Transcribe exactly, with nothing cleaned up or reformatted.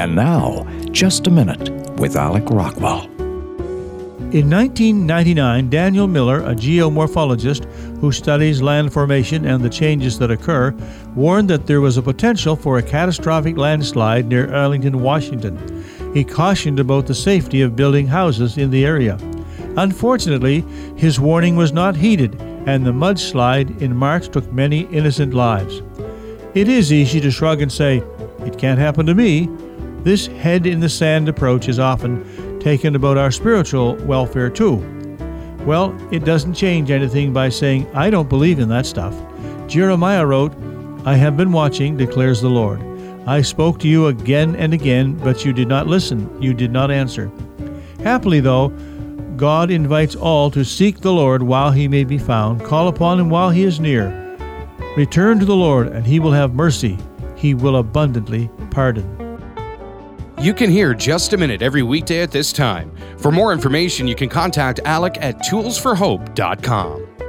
And now, Just a Minute with Alec Rockwell. In nineteen ninety-nine, Daniel Miller, a geomorphologist who studies land formation and the changes that occur, warned that there was a potential for a catastrophic landslide near Arlington, Washington. He cautioned about the safety of building houses in the area. Unfortunately, his warning was not heeded, and the mudslide in March took many innocent lives. It is easy to shrug and say, "It can't happen to me." This head-in-the-sand approach is often taken about our spiritual welfare too. Well, it doesn't change anything by saying, "I don't believe in that stuff." Jeremiah wrote, "I have been watching, declares the Lord. I spoke to you again and again, but you did not listen, you did not answer." Happily, though, God invites all to seek the Lord while he may be found, call upon him while he is near. Return to the Lord, and he will have mercy. He will abundantly pardon. You can hear Just a Minute every weekday at this time. For more information, you can contact Alec at tools for hope dot com.